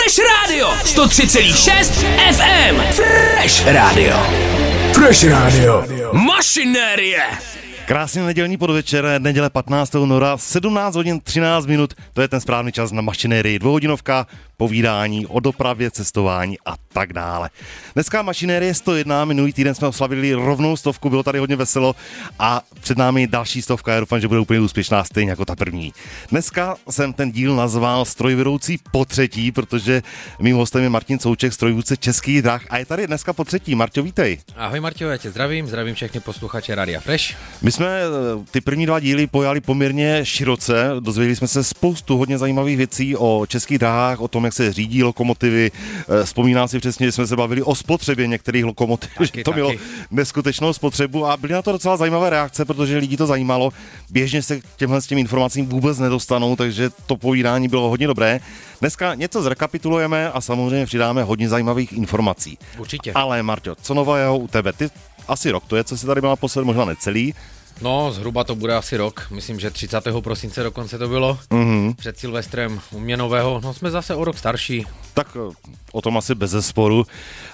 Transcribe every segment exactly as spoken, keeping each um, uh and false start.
Fresh Radio sto tři celá šest ef em. Fresh Radio. Fresh Radio. Mašinérie. Krásný nedělní podvečer, neděle patnáctého února, sedmnáct hodin třináct minut, to je ten správný čas na Mašinérii, dvouhodinovka, povídání o dopravě, cestování a tak dále. Dneska Mašinérie sto jedna, minulý týden jsme oslavili rovnou stovku, bylo tady hodně veselo a před námi další stovka, já doufám, že bude úplně úspěšná, stejně jako ta první. Dneska jsem ten díl nazval Strojvedoucí po třetí, protože mým hostem je Martin Souček, strojvůdce Českých drah a je tady dneska po třetí. Marťo, vítej. Ahoj Marťo, já tě zdravím, zdravím všechny posluchače Radia Fresh. My jsme ty první dva díly pojali poměrně široce, dozvěděli jsme se spoustu hodně zajímavých věcí o českých dráhách, o tom, jak se řídí lokomotivy. Vzpomínám si přesně, že jsme se bavili o spotřebě některých lokomotiv, taky, že to taky. Bylo neskutečnou spotřebu a byly na to docela zajímavé reakce, protože lidi to zajímalo. Běžně se k těmhle s těm informacím vůbec nedostanou, takže to povídání bylo hodně dobré. Dneska něco zrekapitulujeme a samozřejmě přidáme hodně zajímavých informací. Určitě. Ale Marťo, co nového u tebe? Ty asi rok to je, co se tady byla posled, možná necelý. No, zhruba to bude asi rok, myslím, že třicátého prosince dokonce to bylo, mm-hmm. před Silvestrem u mě nového, no jsme zase o rok starší. Tak o tom asi bezesporu.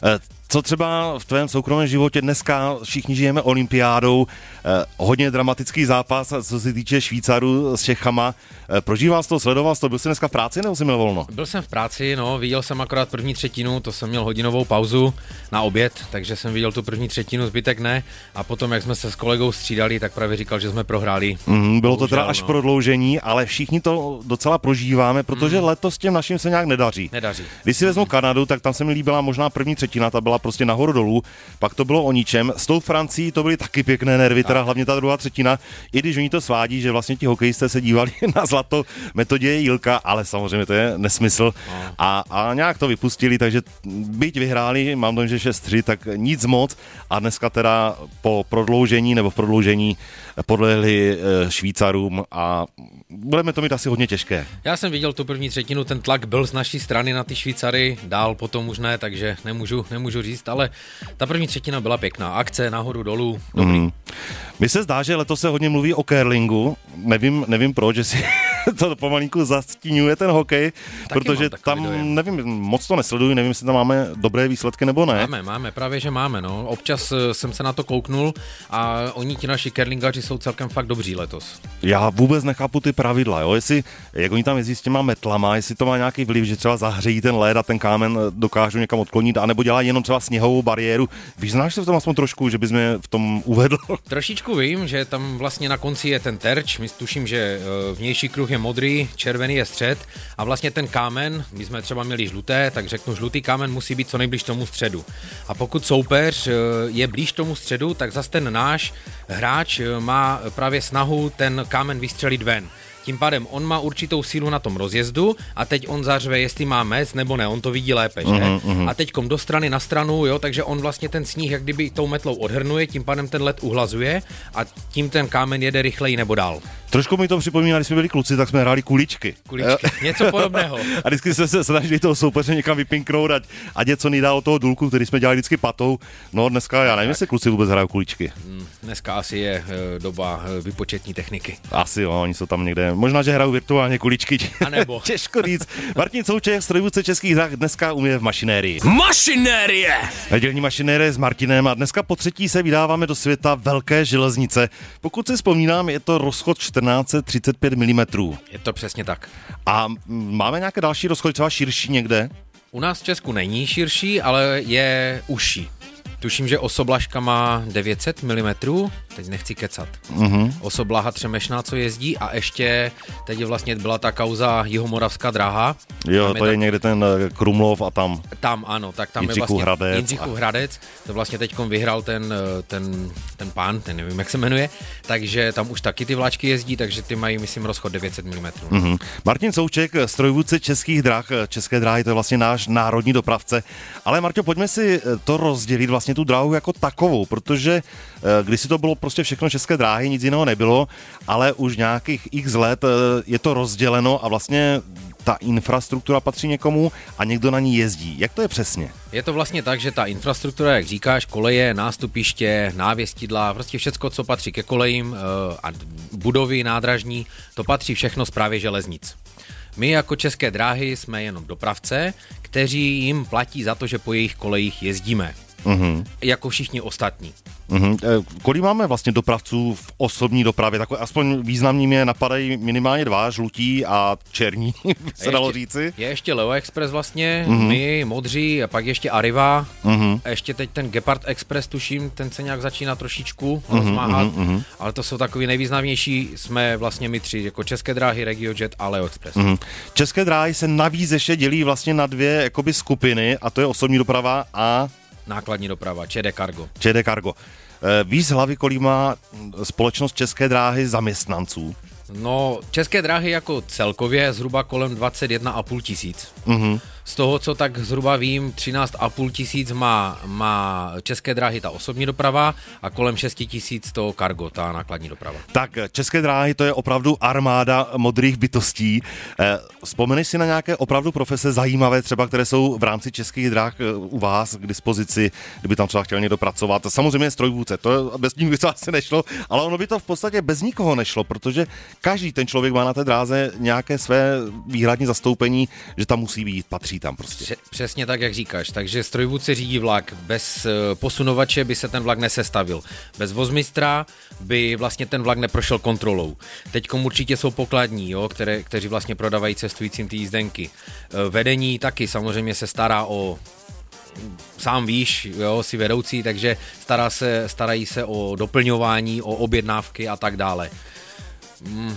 Co třeba v tvém soukromém životě dneska všichni žijeme olympiádou, hodně dramatický zápas, co se týče Švýcarů s Čechama. Prožíval jsi to, sledoval jsi to, byl jsi dneska v práci nebo jsi měl volno? Byl jsem v práci, no, viděl jsem akorát první třetinu, to jsem měl hodinovou pauzu na oběd, takže jsem viděl tu první třetinu, zbytek ne. A potom, jak jsme se s kolegou střídali, tak právě říkal, že jsme prohráli. Mm, bylo to teda až no. prodloužení, ale všichni to docela prožíváme, protože mm. letos těm našim se nějak nedaří. Nedaří. Když si vezmu Kanadu, tak tam se mi líbila možná první třetina, ta byla prostě nahoru dolů, pak to bylo o ničem. S tou Francií to byly taky pěkné nervy, teda hlavně ta druhá třetina, i když oni to svádí, že vlastně ti hokejisté se dívali na zlato metodě Jílka, ale samozřejmě to je nesmysl. A, a nějak to vypustili, takže byť vyhráli, mám dojem, že šest tři, tak nic moc a dneska teda po prodloužení nebo v prodloužení podlehli Švýcarům a budeme to mít asi hodně těžké. Já jsem viděl tu první třetinu, ten tlak byl z naší strany na ty Švýcary, dál potom už ne, takže nemůžu, nemůžu říct, ale ta první třetina byla pěkná. Akce nahoru, dolů, dobrý. Mm. Mně se zdá, že letos se hodně mluví o curlingu, nevím, nevím proč, že si to pomalinku zastínuje ten hokej, taky protože tam, dojem. nevím, moc to nesleduji, nevím, jestli tam máme dobré výsledky nebo ne. Máme, máme, právě že máme, no. Občas jsem se na to kouknul a oni ti naši curlingaři jsou celkem fakt dobří letos. Já vůbec nechápu ty pravidla, jo, jestli, jak oni tam jezdí s těma metlama, jestli to má nějaký vliv, že třeba zahřejí ten led a ten kámen dokážou někam odklonit, anebo dělá jenom třeba sněhovou bariéru. Víš, znáš se v tom aspoň trošku, že bys mě v tom uvedl? Trošičku vím, že tam vlastně na konci je ten terč, my tuším, že vnější kruh je modrý, červený je střed a vlastně ten kámen, my jsme třeba měli žluté, tak řeknu, žlutý kámen musí být co nejblíž tomu středu. A pokud soupeř je blíž tomu středu, tak zase ten náš hráč má právě snahu ten kámen vystřelit ven. Tím pádem on má určitou sílu na tom rozjezdu a teď on zařve, jestli má mez nebo ne, on to vidí lépe, že? Uh-huh, uh-huh. A teďkom do strany na stranu, jo, takže on vlastně ten sníh jak kdyby tou metlou odhrnuje, tím pádem ten led uhlazuje a tím ten kámen jede rychleji nebo dál. Trošku mi to připomíná, když jsme byli kluci, tak jsme hráli kuličky. Kuličky, něco podobného. A vždycky jsme se snažili toho soupeře někam vypinknout, ať, ať je co nejdál od toho důlku, který jsme dělali vždycky patou. No dneska, já nevím, jestli kluci vůbec hrají kuličky. Dneska asi je e, doba e, vypočetní techniky. Asi jo, oni jsou tam někde, možná, že hrajou virtuálně kuličky. A nebo. Těžko říct. Martin Souček, strojvůdce Českých drah, dneska umí v Mašinérii. Mašinérie! Nedělní Mašinérie s Martinem a dneska po třetí se vydáváme do světa velké železnice. Pokud si vzpomínám, je to rozchod čtrnáct set třicet pět milimetrů. Je to přesně tak. A máme nějaké další rozchody, třeba širší někde? U nás v Česku není širší, ale je užší. Tuším, že Osoblažka má devět set milimetrů, teď nechci kecat. Mm-hmm. Osoblaha Třemešná, co jezdí a ještě teď vlastně byla ta kauza Jihomoravská dráha. Jo, tam to je, je někde ten Krumlov a tam. Tam ano, tak tam Jindřichův je vlastně Hradec. Jindřichův Hradec, to vlastně teďkom vyhrál ten, ten, ten pán, ten nevím, jak se jmenuje, takže tam už taky ty vláčky jezdí, takže ty mají, myslím, rozchod devět set milimetrů. Mm-hmm. Martin Souček, strojvůdce Českých drah, České dráhy, to je vlastně náš národní dopravce. Ale Marťo, pojďme si to rozdělit vlastně tu dráhu jako takovou, protože kdysi to bylo prostě všechno České dráhy, nic jiného nebylo, ale už nějakých x let je to rozděleno a vlastně ta infrastruktura patří někomu a někdo na ní jezdí. Jak to je přesně? Je to vlastně tak, že ta infrastruktura, jak říkáš, koleje, nástupiště, návěstidla, prostě všecko, co patří ke kolejím a budovy nádražní, to patří všechno správě železnic. My jako České dráhy jsme jenom dopravce, kteří jim platí za to, že po jejich kolejích jezdíme. Mm-hmm. Jako všichni ostatní. Mm-hmm. Kolik máme vlastně dopravců v osobní dopravě? Takové aspoň významní mě napadají minimálně dva, žlutí a černí, se dalo říci. Je ještě Leo Express vlastně, mm-hmm. my, modří, a pak ještě Arriva, mm-hmm. a ještě teď ten Gepard Express, tuším, ten se nějak začíná trošičku mm-hmm, rozmáhat, mm-hmm. ale to jsou takový nejvýznamnější, jsme vlastně my tři, jako České dráhy, RegioJet a Leo Express. Mm-hmm. České dráhy se navíc ještě dělí vlastně na dvě jakoby skupiny, a to je osobní doprava a nákladní doprava, ČD Cargo. ČD Cargo. Víš z hlavy, kolik má společnost České dráhy zaměstnanců? No, České dráhy jako celkově zhruba kolem dvacet jedna a půl tisíc. Mm-hmm. Z toho, co tak zhruba vím, třináct a půl tisíc má, má České dráhy ta osobní doprava a kolem šest tisíc to Cargo, ta nákladní doprava. Tak, České dráhy to je opravdu armáda modrých bytostí. Vzpomeneš si na nějaké opravdu profese zajímavé, třeba které jsou v rámci Českých dráh u vás k dispozici, kdyby tam třeba chtěl někdo pracovat? Samozřejmě strojvůdce, to bez nich by to asi nešlo, ale ono by to v podstatě bez nikoho nešlo, protože každý ten člověk má na té dráze nějaké své výhradní zastoupení, že tam musí být, patří tam prostě. Přesně tak, jak říkáš. Takže strojvůdce řídí vlak. Bez posunovače by se ten vlak nesestavil. Bez vozmistra by vlastně ten vlak neprošel kontrolou. Teďkom určitě jsou pokladní, jo, které, kteří vlastně prodávají cestujícím ty jízdenky. Vedení taky samozřejmě se stará o, sám víš, jo, si vedoucí, takže stará se, starají se o doplňování, o objednávky a tak dále. Hmm,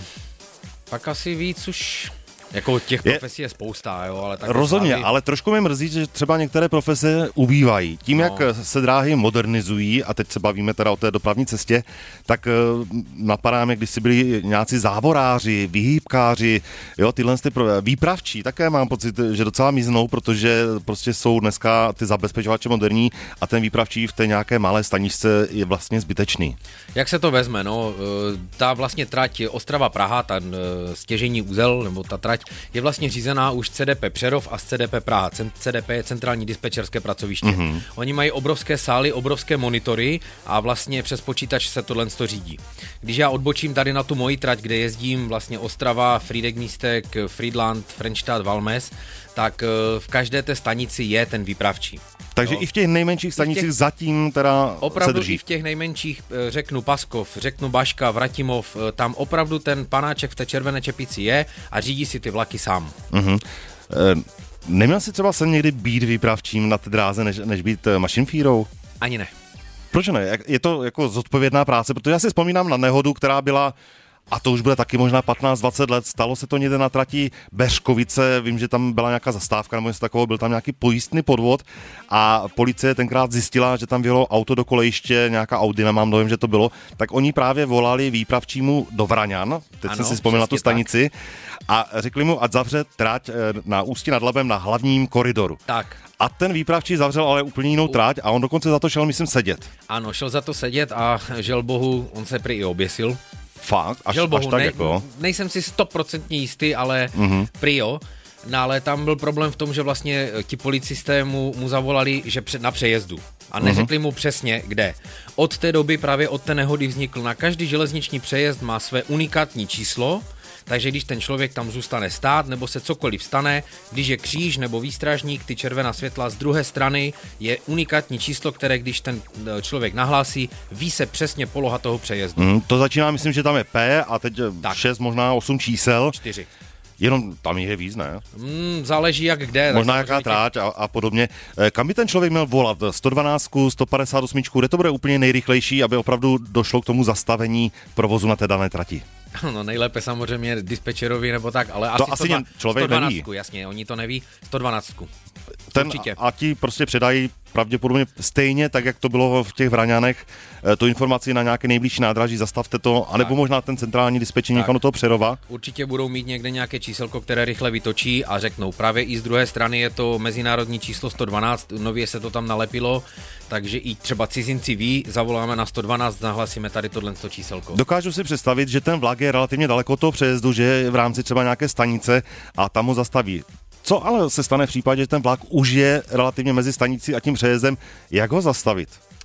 pak asi víc už... Jako těch profesí je, je spousta, jo, ale tak... Rozhodně, slávy... ale trošku mě mrzí, že třeba některé profese ubývají. Tím, no. jak se dráhy modernizují, a teď se bavíme teda o té dopravní cestě, tak napadá mě, když si byli nějací závoráři, vyhýbkáři, jo, tyhle ty výpravčí, také mám pocit, že docela miznou, protože prostě jsou dneska ty zabezpečovače moderní a ten výpravčí v té nějaké malé staničce je vlastně zbytečný. Jak se to vezme, no, ta vlastně trať Ostrava-Praha, ten stěžejní úzel, nebo ta trať je vlastně řízená už C D P Přerov a C D P Praha. C D P je centrální dispečerské pracoviště. Mm-hmm. Oni mají obrovské sály, obrovské monitory a vlastně přes počítač se tohle řídí. Když já odbočím tady na tu moji trať, kde jezdím vlastně Ostrava, Frýdek-Místek, Frýdlant, Frenštát, Valmes, tak v každé té stanici je ten výpravčí. Takže no. i v těch nejmenších stanicích těch, zatím teda opravdu se drží. I v těch nejmenších, řeknu Paskov, řeknu Baška, Vratimov, tam opravdu ten panáček v té červené čepici je a řídí si ty vlaky sám. Uh-huh. E, neměl jsi třeba sem někdy být výpravčím na té dráze, než, než být mašinfírou? Ani ne. Proč ne? Je to jako zodpovědná práce, protože já si vzpomínám na nehodu, která byla, a to už bude taky možná patnáct dvacet let, stalo se to někde na trati Beřkovice, vím, že tam byla nějaká zastávka nebo něco takového, byl tam nějaký pojistný podvod a policie tenkrát zjistila, že tam vjelo auto do kolejiště, nějaká Audi, nemám dojem, že to bylo, tak oni právě volali výpravčímu do Vraňan, teď ano, jsem si vzpomněl na tu stanici, tak. A řekli mu, ať zavře trať na Ústí nad Labem na hlavním koridoru. Tak. A ten výpravčí zavřel ale úplně jinou trať a on dokonce za to šel, myslím, sedět. Ano, šel za to sedět a žel bohu, on se prý i oběsil. Fakt? Až, Žel bohu, až tak ne, jako? Nejsem si stoprocentně jistý, ale mm-hmm. prý jo. No ale tam byl problém v tom, že vlastně ti policisté mu, mu zavolali, že před, na přejezdu. A neřekli mu přesně, kde. Od té doby, právě od té nehody vznikl, na každý železniční přejezd má své unikátní číslo, takže když ten člověk tam zůstane stát, nebo se cokoliv stane, když je kříž nebo výstražník, ty červená světla z druhé strany, je unikátní číslo, které když ten člověk nahlásí, ví se přesně poloha toho přejezdu. Mm, to začíná, myslím, že tam je P a teď tak. šest, možná osm čísel. čtyři. Jenom tam je víc, ne? Mm, záleží jak kde. Možná jaká tráť a, a podobně. Kam by ten člověk měl volat? sto dvanáct, sto padesát osm, kde to bude úplně nejrychlejší, aby opravdu došlo k tomu zastavení provozu na té dané trati? No nejlépe samozřejmě dispečerovi nebo tak, ale to asi, asi sto dvanáct, člověk sto dvanáct, neví. Jasně, oni to neví, sto dvanáct. Ten, určitě. A ti prostě předají pravděpodobně stejně, tak jak to bylo v těch Vraňanech, tu informaci na nějaké nejbližší nádraží, zastavte to, anebo tak. možná ten centrální dispečer někam do toho Přerova. Určitě budou mít někde nějaké číselko, které rychle vytočí a řeknou. Právě i z druhé strany je to mezinárodní číslo sto dvanáct, nově se to tam nalepilo, takže i třeba cizinci ví, zavoláme na sto dvanáct, nahlasíme tady tohle číselko. Dokážu si představit, že ten vlak je relativně daleko od toho přejezdu, že je v rámci třeba nějaké stanice a tam ho zastaví. Co ale se stane v případě, že ten vlak už je relativně mezi stanicí a tím přejezdem, jak ho zastavit?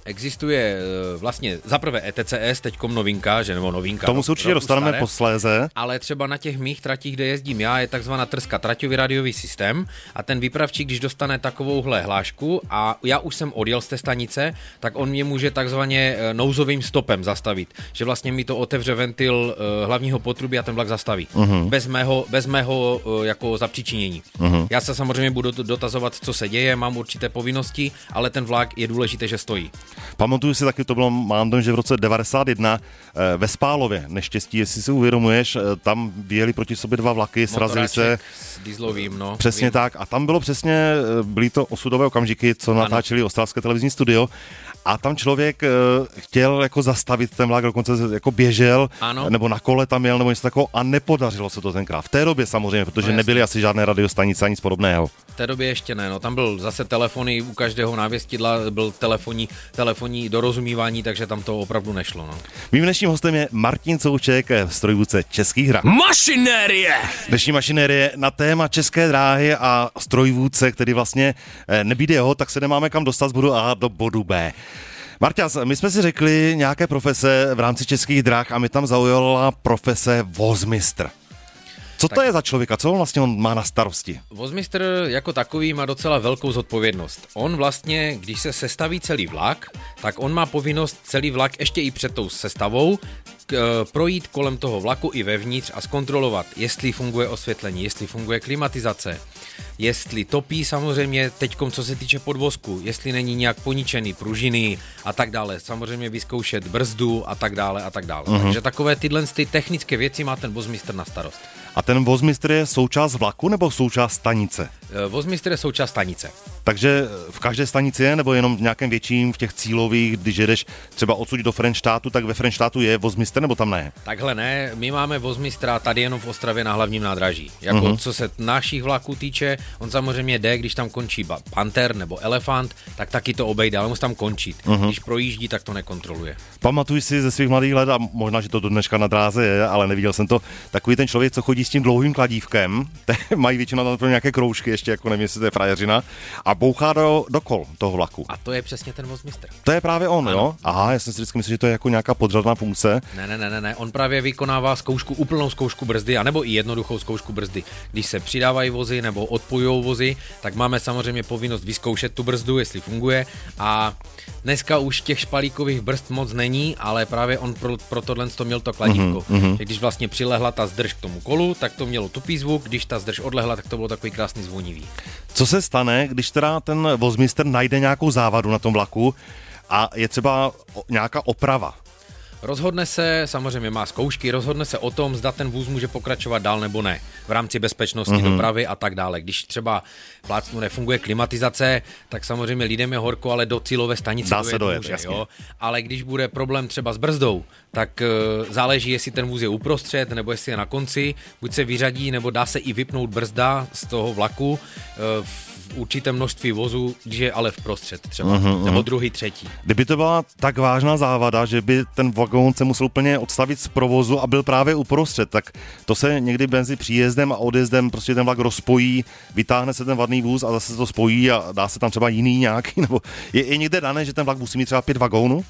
Existuje vlastně zaprvé E T C S, teďkom novinka, že nebo novinka. Tomu se určitě dostaneme staré, posléze. Ale třeba na těch mých tratích, kde jezdím já, je takzvaná trska, traťový rádiový systém a ten výpravčík, když dostane takovouhle hlášku a já už jsem odjel z té stanice, tak on mě může takzvaně nouzovým stopem zastavit. Že vlastně mi to otevře ventil hlavního potrubí a ten vlak zastaví. Uh-huh. Bez mého, bez mého jako zapříčinění. Uh-huh. Já se samozřejmě budu dotazovat, co se děje, mám určité povinnosti, ale ten vlak je důležité, že stojí. Pamatuju si taky, to bylo, mám dojem, že v roce devadesát jedna ve Spálově, neštěstí, jestli si uvědomuješ, tam vyjeli proti sobě dva vlaky, srazili se. S dieslovým, no. Přesně vím. tak. A tam bylo přesně, byly to osudové okamžiky, co natáčeli ostravské televizní studio. A tam člověk uh, chtěl jako zastavit ten vlak, dokonce jako běžel, ano. nebo na kole tam jel, nebo něco takového a nepodařilo se to tenkrát. V té době samozřejmě, protože no, nebyly asi žádné radiostanice a nic podobného. V té době ještě ne, no tam byl zase telefony, u každého návěstidla byl telefonní, telefonní dorozumívání, takže tam to opravdu nešlo. No. Mým dnešním hostem je Martin Souček, strojvůdce Českých drah. Mašinérie! Dnešní mašinérie na téma České dráhy a strojvůdce, který vlastně nebýde ho, tak se nemáme kam dostat z bodu A do bodu B. Marťas, my jsme si řekli nějaké profese v rámci Českých drah a mi tam zaujala profese vozmistr. Co to tak je za člověka? Co on vlastně on má na starosti? Vozmistr jako takový má docela velkou zodpovědnost. On vlastně, když se sestaví celý vlak, tak on má povinnost celý vlak ještě i před tou sestavou k, projít kolem toho vlaku i vevnitř a zkontrolovat, jestli funguje osvětlení, jestli funguje klimatizace, jestli topí samozřejmě teďkom, co se týče podvozku, jestli není nějak poničený pružiny a tak dále. Samozřejmě vyzkoušet brzdu a tak dále a tak dále. Uh-huh. Takže takové tyhle ty technické věci má ten vozmistr na starost. A ten vozmistr je součást vlaku nebo součást stanice? Vozmistr je součást stanice. Takže v každé stanici je, nebo jenom v nějakém větším, v těch cílových, když jedeš třeba odsud do Frenštátu, tak ve Frenštátu je vozmistr, nebo tam ne? Takhle ne, my máme vozmistra tady jenom v Ostravě na hlavním nádraží. Jako uh-huh. co se našich vlaků týče, on samozřejmě jde, když tam končí Panther nebo Elefant, tak taky to obejde, ale musí tam končit. Uh-huh. Když projíždí, tak to nekontroluje. Pamatuj si ze svých mladých let, a možná, že to do dneška na dráze je, ale neviděl jsem to, takový ten člověk, co chodí s tím dlouhým kladívkem, mají většinou tam nějaké kroužky, ještě jako nevím, jestli to je frajeřina, a bouchá do, do kol toho vlaku. A to je přesně ten vozmistr. To je právě on, ano. Jo? Aha, já jsem si vždycky myslel, že to je jako nějaká podřadná funkce. Ne, ne, ne, ne, on právě vykonává zkoušku, úplnou zkoušku brzdy, anebo i jednoduchou zkoušku brzdy. Když se přidávají vozy nebo odpojují vozy, tak máme samozřejmě povinnost vyzkoušet tu brzdu, jestli funguje. A dneska už těch špalíkových brzd moc není, ale právě on pro, pro tohle to měl to kladívko. Mm-hmm. Když vlastně přilehla ta zdrž k tomu kolu, tak to mělo tupý zvuk, když ta zdrž odlehla, tak to bylo takový krásný zvonivý. Co se stane, když teda ten vozmistr najde nějakou závadu na tom vlaku a je třeba nějaká oprava? Rozhodne se, samozřejmě má zkoušky, rozhodne se o tom, zda ten vůz může pokračovat dál nebo ne. V rámci bezpečnosti, mm-hmm. dopravy a tak dále. Když třeba plácnu nefunguje klimatizace, tak samozřejmě lidem je horko, ale do cílové stanice dá se dojet, může, jo? Ale když bude problém třeba s brzdou, tak uh, záleží, jestli ten vůz je uprostřed nebo jestli je na konci, buď se vyřadí, nebo dá se i vypnout brzda z toho vlaku uh, v určitém množství vozů, když je ale vprostřed třeba, uh-huh, nebo druhý, třetí. Kdyby to byla tak vážná závada, že by ten vagón se musel úplně odstavit z provozu a byl právě uprostřed, tak to se někdy mezi příjezdem a odjezdem prostě ten vlak rozpojí, vytáhne se ten vadný vůz a zase se to spojí a dá se tam třeba jiný nějaký, nebo je, je někde dané, že ten vlak musí mít třeba pět vagónů?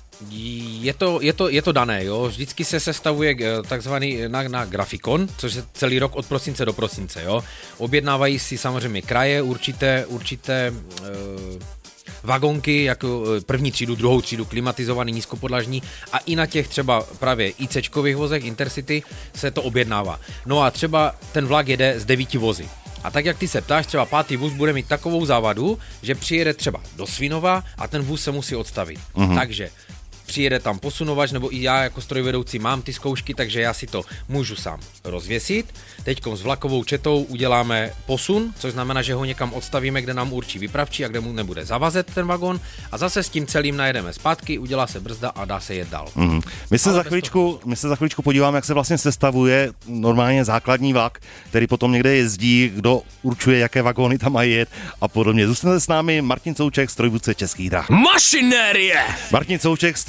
Je to, je to, je to dané, jo. Vždycky se sestavuje takzvaný na, na grafikon, což je celý rok od prosince do prosince, jo. Objednávají si samozřejmě kraje určité, určité e, vagonky, jako první třídu, druhou třídu, klimatizovaný, nízkopodlažní a i na těch třeba právě ICčkových vozech, Intercity, se to objednává. No a třeba ten vlak jede z devíti vozy. A tak, jak ty se ptáš, třeba pátý vůz bude mít takovou závadu, že přijede třeba do Svinova a ten vůz se musí odstavit. Mm-hmm. Takže přijede tam posunovač, nebo i já jako strojvedoucí mám ty zkoušky, takže já si to můžu sám rozvěsit. Teďkom s vlakovou četou uděláme posun, což znamená, že ho někam odstavíme, kde nám určí vypravčí a kde mu nebude zavazet ten vagon a zase s tím celým najedeme zpátky, udělá se brzda a dá se jet dál. Mm. My se, za chvíličku, my se za chvíličku podíváme, jak se vlastně sestavuje normálně základní vlak, který potom někde jezdí, kdo určuje, jaké vagóny tam mají jet a podobně. Zůstaňte s námi, Martin Souček, strojvůdce Českých drah. Mašinérie! Martin Souček, stroj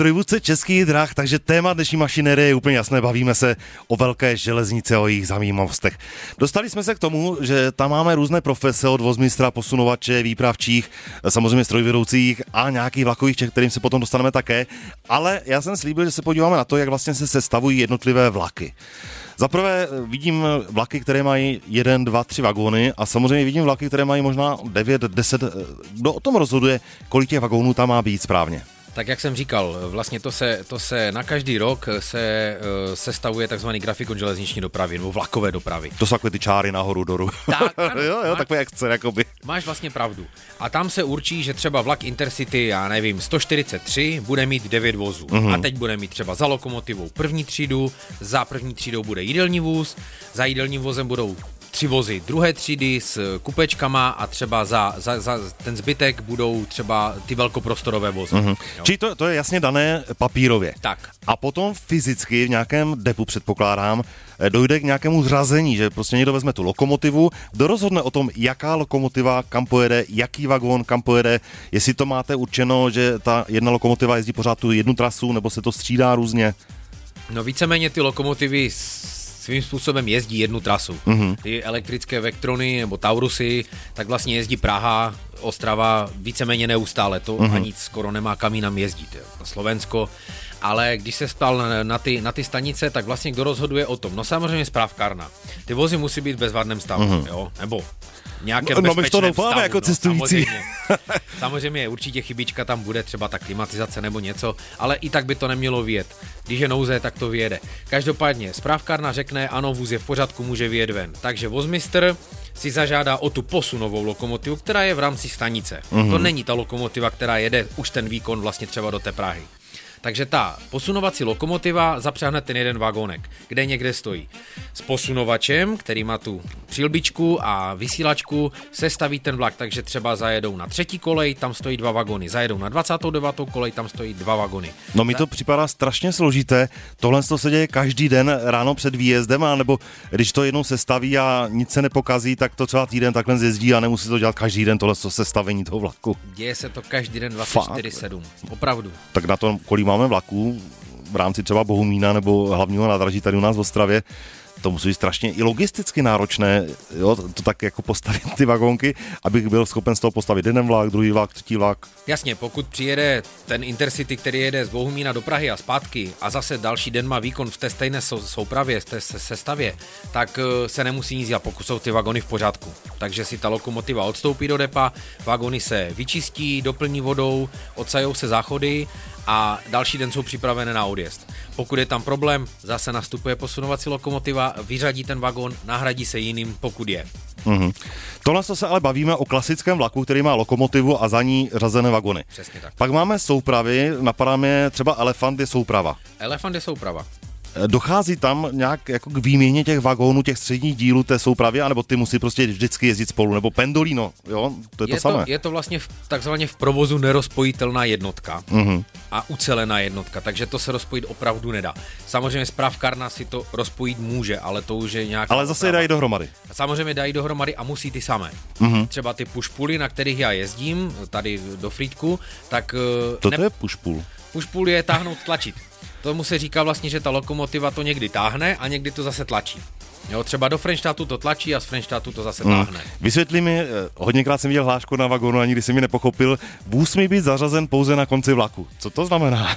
strojvůdce Českých drah, takže téma dnešní mašinérie je úplně jasné, bavíme se o velké železnice, o jejich zajímavostech. Dostali jsme se k tomu, že tam máme různé profese od vozmistra, posunovače, výpravčích, samozřejmě strojvedoucích a nějakých vlakových, kterým se potom dostaneme také, ale já jsem slíbil, že se podíváme na to, jak vlastně se sestavují jednotlivé vlaky. Zaprvé vidím vlaky, které mají jeden, dva, tři vagóny a samozřejmě vidím vlaky, které mají možná devět, deset. Kdo o tom rozhoduje, kolik těch vagónů tam má být správně? Tak jak jsem říkal, vlastně to se, to se na každý rok se uh, sestavuje takzvaný grafikon železniční dopravy nebo vlakové dopravy. To jsou takové ty čáry nahoru, doru. Tak, ano, jo, jo, máš, takové akce, jakoby. Máš vlastně pravdu. A tam se určí, že třeba vlak Intercity, já nevím, sto čtyřicet tři bude mít devět vozů. Uh-huh. A teď bude mít třeba za lokomotivou první třídu, za první třídou bude jídelní vůz, za jídelním vozem budou tři vozy druhé třídy s kupečkama a třeba za, za, za ten zbytek budou třeba ty velkoprostorové vozy. Mm-hmm. Čili to, to je jasně dané papírově. Tak. A potom fyzicky v nějakém depu, předpokládám, dojde k nějakému zřazení, že prostě někdo vezme tu lokomotivu, kdo rozhodne o tom, jaká lokomotiva kam pojede, jaký vagón kam pojede, jestli to máte určeno, že ta jedna lokomotiva jezdí pořád tu jednu trasu, nebo se to střídá různě? No víceméně ty lokomotivy svým způsobem jezdí jednu trasu. Mm-hmm. Ty elektrické Vectrony nebo Taurusy, tak vlastně jezdí Praha, Ostrava víceméně neustále, to mm-hmm. ani skoro nemá kam jinam jezdit, jo. Slovensko, ale když se ptal na, na, ty, na ty stanice, tak vlastně kdo rozhoduje o tom? No samozřejmě správkárna. Ty vozy musí být v bezvadném stavu, mm-hmm. jo, nebo nějaké no, bezpečném my to doufáme stavu, jako no, cestující. Samozřejmě. samozřejmě určitě chybička tam bude, třeba ta klimatizace nebo něco, ale i tak by to nemělo vyjet. Když je nouze, tak to vyjede. Každopádně správkárna řekne, ano, vůz je v pořádku, může vyjet ven. Takže vozmistr si zažádá o tu posunovou lokomotivu, která je v rámci stanice. Mm-hmm. To není ta lokomotiva, která jede už ten výkon vlastně třeba do té Prahy. Takže ta posunovací lokomotiva zapřáhne ten jeden vagónek, kde někde stojí. S posunovačem, který má tu přilbičku a vysílačku, se staví ten vlak, takže třeba zajedou na třetí kolej, tam stojí dva vagony, zajedou na dvacátou devátou kolej, tam stojí dva vagony. No mi to připadá strašně složité, tohle se děje každý den ráno před výjezdem, anebo když to jednou sestaví a nic se nepokazí, tak to třeba týden takhle zjezdí a nemusí to dělat každý den tohle sestavení toho vlaku. Děje se to každý den dvacet čtyři sedm, opravdu. Tak na to, kolik máme vlaků v rámci třeba Bohumína nebo hlavního nádraží tady u nás v Ostravě, to musí být strašně i logisticky náročné, jo, to tak jako postavit ty vagónky, abych byl schopen z toho postavit jeden vlak, druhý vlak, třetí vlak. Jasně, pokud přijede ten Intercity, který jede z Bohumína do Prahy a zpátky a zase další den má výkon v té stejné soupravě, v té sestavě, tak se nemusí nic dělat, pokud jsou ty vagony v pořádku. Takže si ta lokomotiva odstoupí do depa, vagony se vyčistí, doplní vodou, odsajou se záchody a další den jsou připravené na odjezd. Pokud je tam problém, zase nastupuje posunovací lokomotiva, vyřadí ten vagón, nahradí se jiným, pokud je. Mm-hmm. Tohle se ale bavíme o klasickém vlaku, který má lokomotivu a za ní řazené vagony. Přesně tak. Pak máme soupravy, napadá mě třeba Elefant je souprava. Elefant je souprava. Dochází tam nějak jako k výměně těch vagónů, těch středních dílů té soupravy, anebo ty musí prostě vždycky jezdit spolu, nebo pendolino, jo, to je, je to samé. To, je to vlastně v, takzvaně v provozu nerozpojitelná jednotka mm-hmm. a ucelená jednotka, takže to se rozpojit opravdu nedá. Samozřejmě správkárna si to rozpojit může, ale to už je nějaká... Ale zase je dají dohromady. Samozřejmě dají dohromady a musí ty samé. Mm-hmm. Třeba ty pushpuly, na kterých já jezdím, tady do Frýdku, tak... To ne... je pushpull? Pushpull je táhnout, tlačit. Tomu se říká vlastně, že ta lokomotiva to někdy táhne a někdy to zase tlačí. Jo, třeba do Frenštátu to tlačí a z Frenštátu to zase táhne. Hmm. Vysvětli mi, hodněkrát jsem viděl hlášku na vagónu a nikdy jsem mi nepochopil, vůz mi být zařazen pouze na konci vlaku. Co to znamená?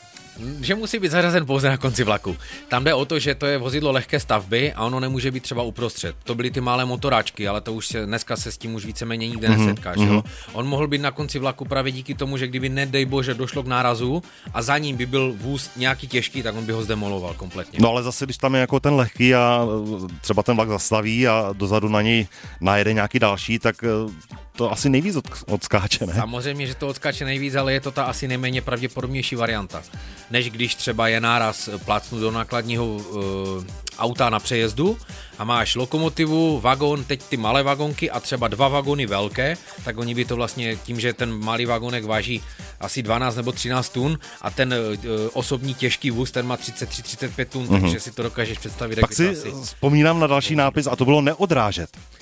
Že musí být zařazen pouze na konci vlaku. Tam jde o to, že to je vozidlo lehké stavby a ono nemůže být třeba uprostřed. To byly ty malé motoráčky, ale to už se, dneska se s tím už víceméně nikde mm-hmm. nesetkáš. Mm-hmm. Jo? On mohl být na konci vlaku právě díky tomu, že kdyby nedej bože došlo k nárazu a za ním by byl vůz nějaký těžký, tak on by ho zdemoloval kompletně. No ale zase, když tam je jako ten lehký a třeba ten vlak zastaví a dozadu na něj najede nějaký další, tak to asi nejvíc odskáče, ne? Samozřejmě, že to odskáče nejvíc, ale je to ta asi nejméně pravděpodobnější varianta. Než když třeba je náraz plácnu do nákladního uh, auta na přejezdu a máš lokomotivu, vagón, teď ty malé vagonky a třeba dva vagony velké, tak oni by to vlastně tím, že ten malý vagonek váží asi dvanáct nebo třináct tun a ten uh, osobní těžký vůz, ten má třicet tři třicet pět tun, mm-hmm. takže si to dokážeš představit. Pak si asi... vzpomínám na další nápis a to bylo neodrážet.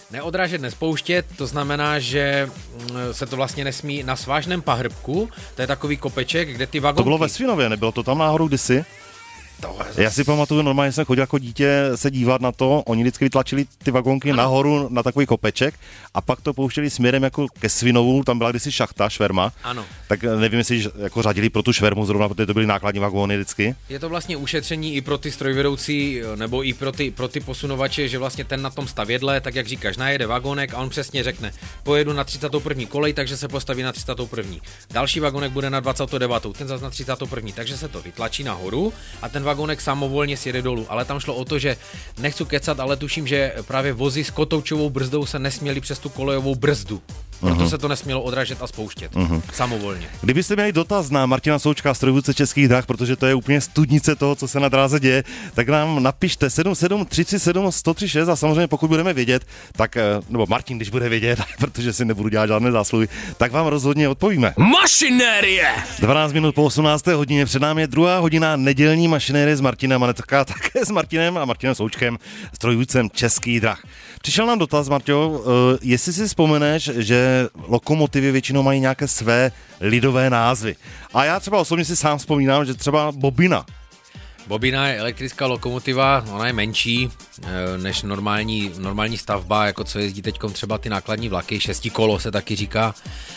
Neodrážet, nespouštět, to znamená, že se to vlastně nesmí na svážném pahrbku, to je takový kopeček, kde ty vagonky... To bylo ve Svinově, nebylo to tam náhodou kdysi? Zase... Já si pamatuju, normálně jsem chodil jako dítě se dívat na to, oni vždycky vytlačili ty vagonky ano. nahoru na takový kopeček a pak to pouštěli směrem jako ke Svinovu, tam byla kdysi šachta, šverma. Ano. Tak nevím, jestli jako řadili pro tu švermu zrovna, protože to byly nákladní vagóny vždycky. Je to vlastně ušetření i pro ty strojvedoucí, nebo i pro ty, pro ty posunovače, že vlastně ten na tom stavědle, tak jak říkáš, najede vagónek a on přesně řekne, pojedu na třicátou první kolej, takže se postaví na třicátou první. Další vagónek bude na dvacátou devátou, ten zase na třicátou první, takže se to vytlačí nahoru a ten vagónek samovolně sjede dolů, ale tam šlo o to, že nechci kecat, ale tuším, že právě vozy s kotoučovou brzdou se nesměly přes tu kolejovou brzdu. Proto uh-huh. se to nesmělo odrážet a spouštět. Uh-huh. Samovolně. Kdybyste měli dotaz na Martina Součka, strojvůdce Českých drah, protože to je úplně studnice toho, co se na dráze děje, tak nám napište sedm sedm tři tři sedm jedna nula tři šest a samozřejmě pokud budeme vědět, tak, nebo Martin, když bude vědět, protože si nebudu dělat žádné zásluhy, tak vám rozhodně odpovíme. Mašinérie! dvanáct minut po osmnácté hodině, před námi je druhá hodina nedělní mašinérie s Martinem Manetka, také s Martinem a Martinem Součkem, strojvůdcem Českých drah. Přišel nám dotaz, Marťo, jestli si vzpomeneš, že lokomotivy většinou mají nějaké své lidové názvy. A já třeba osobně si sám vzpomínám, že třeba bobina. Bobina je elektrická lokomotiva, ona je menší než normální, normální stavba, jako co jezdí teďkom třeba ty nákladní vlaky, šestikolo se taky říká,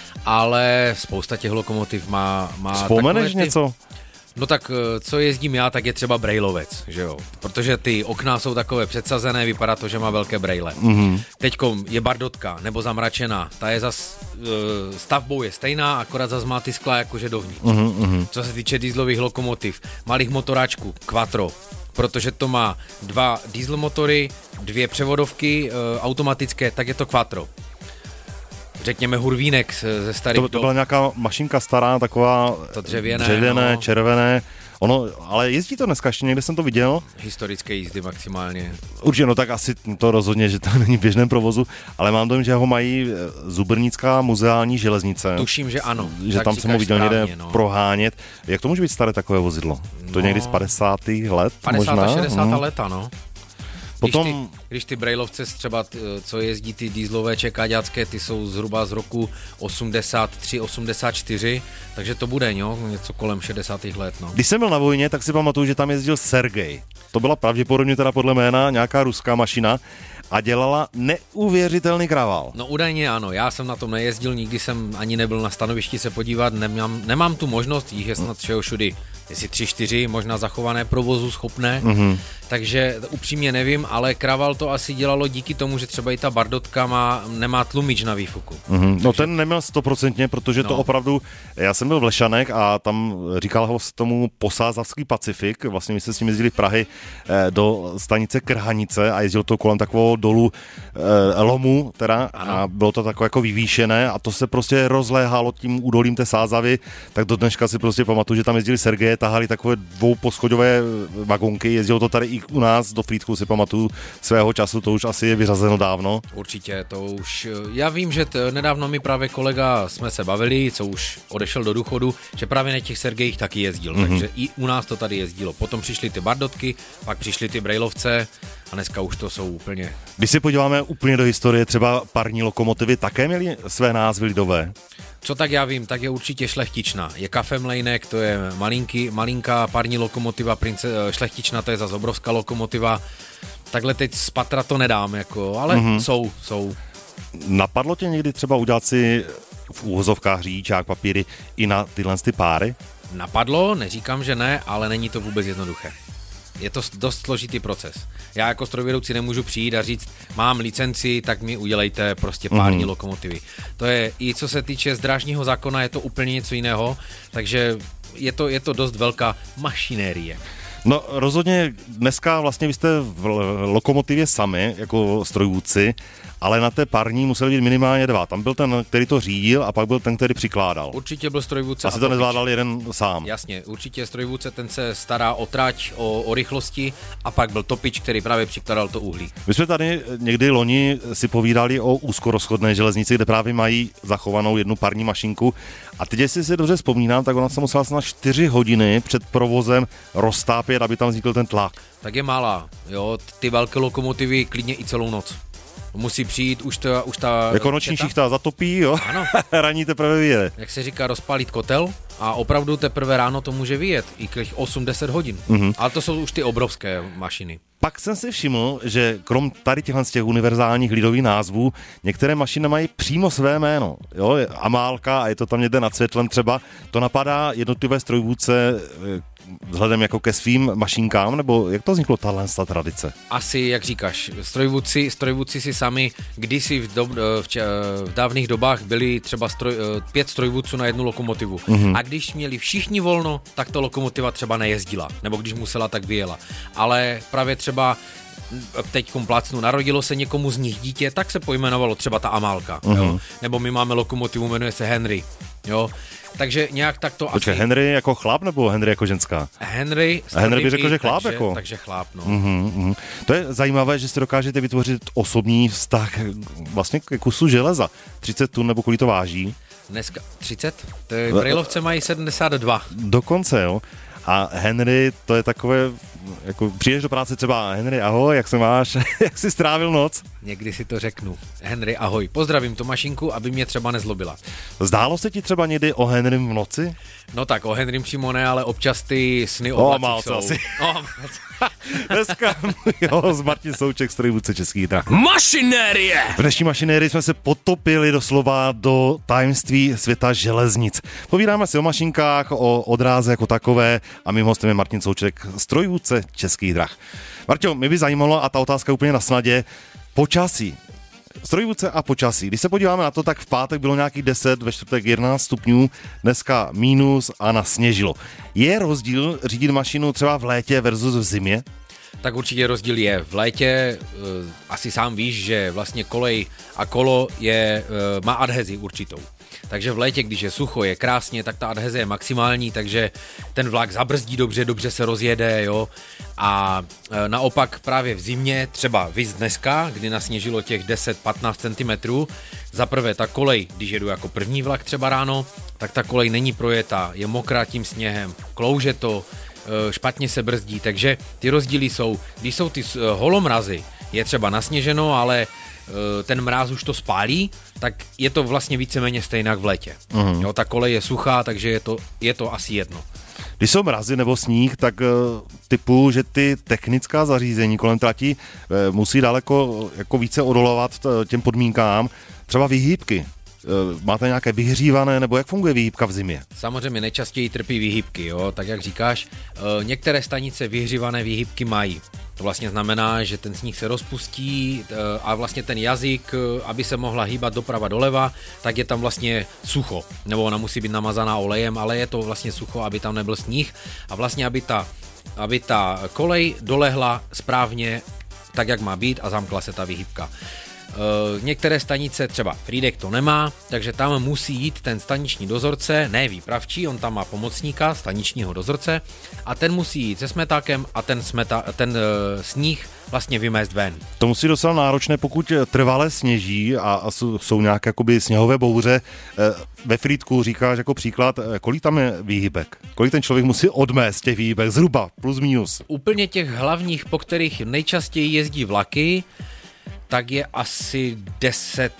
ale spousta těch lokomotiv má... má Vzpomeneš ty... něco? No tak co jezdím já, tak je třeba brejlovec, že jo, protože ty okna jsou takové předsazené, vypadá to, že má velké brejle. Mm-hmm. Teďkom je bardotka nebo zamračená, ta je zas, stavbou je stejná, akorát zas má ty skla jakože dovnitř. Mm-hmm. Co se týče dieselových lokomotiv, malých motoráčků, quattro, protože to má dva diesel motory, dvě převodovky e, automatické, tak je to quattro. Řekněme hurvínek ze starých to, to byla nějaká mašinka stará, taková to dřevěné, dřevěné, no. červené. Ono, ale jezdí to dneska, ještě někde jsem to viděl. Historické jízdy maximálně. Určitě, no tak asi to rozhodně, že to není v běžném provozu, ale mám dojem, že ho mají Zubrnická muzeální železnice. Tuším, že ano. Že tam jsem ho viděl správně, někde no. prohánět. Jak to může být staré takové vozidlo? To no, někdy z padesátých let padesátá, možná? šedesátá hmm. leta, no. Potom... Když ty, když ty brejlovce třeba, co jezdí ty dieselové čekáďácké, ty jsou zhruba z roku osmdesát tři osmdesát čtyři, takže to bude, jo, něco kolem šedesátých let, no. Když jsem byl na vojně, tak si pamatuju, že tam jezdil Sergej. To byla pravděpodobně teda podle jména nějaká ruská mašina a dělala neuvěřitelný kravál. No údajně ano, já jsem na tom nejezdil, nikdy jsem ani nebyl na stanovišti se podívat, nemám, nemám tu možnost, jich je snad všeho všudy, jestli tři, čtyři, možná zachované provozu schopné, mm-hmm. takže upřímně nevím, ale kravál to asi dělalo díky tomu, že třeba i ta bardotka má, nemá tlumič na výfuku. Mm-hmm. Takže... No ten neměl stoprocentně, protože no. to opravdu, já jsem byl v Lešanech a tam říkal ho s tomu Posázavský Pacifik, vlastně my jsme s ním jezdili v Prahy eh, do stanice Krhanice a jezdil to kolem takového dolu eh, lomu teda ano. a bylo to takové jako vyvýšené a to se prostě rozléhalo tím údolím té Sázavy, tak do dneška si prostě pamatuju, že tam jezdili Sergeje, tahali takové dvouposchodové vagonky, jezdilo to tady i u nás do Frýdku, si pamatuju svého času, to už asi je vyřazeno dávno. Určitě, to už, já vím, že t, nedávno mi právě kolega jsme se bavili, co už odešel do důchodu, že právě na těch Sergejích taky jezdil, mm-hmm. takže i u nás to tady jezdilo. Potom přišly ty bardotky, pak přišly ty brejlovce a dneska už to jsou úplně... Když se podíváme úplně do historie, třeba parní lokomotivy také měly své názvy lidové? Co tak já vím, tak je určitě šlechtična. Je kafemlejnek, to je malinký, malinká parní lokomotiva, prince, šlechtična, to je zase obrovská lokomotiva. Takhle teď z patra to nedám, jako, ale mm-hmm. jsou, jsou. Napadlo tě někdy třeba udělat si v úvozovkách řidičák papíry i na tyhle ty páry? Napadlo, neříkám, že ne, ale není to vůbec jednoduché. Je to dost složitý proces. Já jako strojvedoucí nemůžu přijít a říct, mám licenci, tak mi udělejte prostě pární mm-hmm. lokomotivy. To je, i co se týče z drážního zákona, je to úplně něco jiného, takže je to, je to dost velká mašinérie. No rozhodně dneska vlastně vy jste v lokomotivě sami, jako strojvůdci, ale na té parní museli být minimálně dva. Tam byl ten, který to řídil a pak byl ten, který přikládal. Určitě byl strojvůdce. Asi to nezvládal jeden sám. Jasně, určitě strojvůdce, ten se stará o trať, o, o rychlosti a pak byl topič, který právě přikládal to uhlí. My jsme tady někdy loni si povídali o úzkorozchodné železnici, kde právě mají zachovanou jednu parní mašinku a teď, jestli si dobře vzpomínám, tak ona se musela na čtyři hodiny před provozem roztápět, aby tam vznikl ten tlak. Tak je malá, jo, ty velké lokomotivy klidně i celou noc. Musí přijít už, to, už ta... Jako noční šichta zatopí, jo? Ano. Raní teprve vyjede. Jak se říká, rozpálit kotel a opravdu teprve ráno to může vyjet. I těch osm deset hodin. Mm-hmm. Ale to jsou už ty obrovské mašiny. Pak jsem si všiml, že krom tady těchhle z těch univerzálních lidových názvů, některé mašiny mají přímo své jméno. Jo, je Amálka a je to tam někde nad světlem třeba. To napadá jednotlivé strojvůdce vzhledem jako ke svým mašinkám, nebo jak to vzniklo tahle tradice? Asi, jak říkáš, strojvůdci, strojvůdci si sami kdysi v, do, v, če, v dávných dobách byli třeba stroj, pět strojvůdců na jednu lokomotivu. Mm-hmm. A když měli všichni volno, tak ta lokomotiva třeba nejezdila, nebo když musela, tak vyjela. Ale právě třeba teď plácnu, narodilo se někomu z nich dítě, tak se pojmenovalo třeba ta Amálka. Mm-hmm. Jo? Nebo my máme lokomotivu, jmenuje se Henry. Jo? Takže nějak tak to Počkej, asi... Henry jako chlap nebo Henry jako ženská? Henry... A Henry by řekl, že chlap takže, jako? Takže chlap, no. Mm-hmm, mm. To je zajímavé, že si dokážete vytvořit osobní vztah vlastně ke kusu železa. třicet tun nebo kolik to váží? Dneska třicet? Ty brailovce mají sedmdesát dva. Dokonce, jo. A Henry, to je takové, jako přijdeš do práce třeba, Henry, ahoj, jak se máš, jak jsi strávil noc? Někdy si to řeknu. Henry, ahoj, pozdravím tu mašinku, aby mě třeba nezlobila. Zdálo se ti třeba někdy o Henrym v noci? No tak, o Henrym přímo ne, ale občas ty sny o vlacích jsou. Asi. O, Dneska, jo, z Martin Souček, strojvůdce Českých drah. Mašinérie! V dnešní mašinérii jsme se potopili doslova do tajemství světa železnic. Povídáme si o mašinkách, o odráze jako takové a mým hostem je Martin Souček, strojvůdce Českých drah. Marťo, mě by zajímalo, a ta otázka úplně na snadě, počasí. Strojvůdce a počasí. Když se podíváme na to, tak v pátek bylo nějakých deset, ve čtvrtek jedenáct stupňů, dneska mínus a nasněžilo. Je rozdíl řídit mašinu třeba v létě versus v zimě? Tak určitě rozdíl je. V létě uh, asi sám víš, že vlastně kolej a kolo je, uh, má adhezi určitou. Takže v létě, když je sucho, je krásně, tak ta adheze je maximální, takže ten vlak zabrzdí dobře, dobře se rozjede, jo. A e, naopak právě v zimě, třeba víc dneska, kdy nasněžilo těch deset patnáct centimetrů, za prvé ta kolej, když jedu jako první vlak třeba ráno, tak ta kolej není projetá, je mokrá tím sněhem, klouže to, e, špatně se brzdí, takže ty rozdíly jsou, když jsou ty e, holomrazy, je třeba nasněženo, ale ten mráz už to spálí, tak je to vlastně víceméně stejně jak v létě. Mm. Jo, ta kolej je suchá, takže je to, je to asi jedno. Když jsou mrazy nebo sníh, tak typu, že ty technická zařízení kolem trati musí daleko jako více odolovat těm podmínkám, třeba vyhýbky. Máte nějaké vyhřívané, nebo jak funguje výhybka v zimě? Samozřejmě nejčastěji trpí výhybky, jo, tak jak říkáš, některé stanice vyhřívané výhybky mají. To vlastně znamená, že ten sníh se rozpustí a vlastně ten jazyk, aby se mohla hýbat doprava doleva, tak je tam vlastně sucho, nebo ona musí být namazaná olejem, ale je to vlastně sucho, aby tam nebyl sníh a vlastně, aby ta, aby ta kolej dolehla správně tak, jak má být a zamkla se ta výhybka. Uh, některé stanice, třeba Frýdek to nemá, takže tam musí jít ten staniční dozorce, ne výpravčí, on tam má pomocníka, staničního dozorce a ten musí jít se smetákem a ten, smeta, ten uh, sníh vlastně vymést ven. To musí docela náročné, pokud trvale sněží a, a jsou, jsou nějaké jakoby sněhové bouře. Ve Frýdku říkáš jako příklad, kolik tam je výhybek? Kolik ten člověk musí odmést těch výhybek? Zhruba, plus minus. Úplně těch hlavních, po kterých nejčastěji jezdí vlaky, tak je asi deset,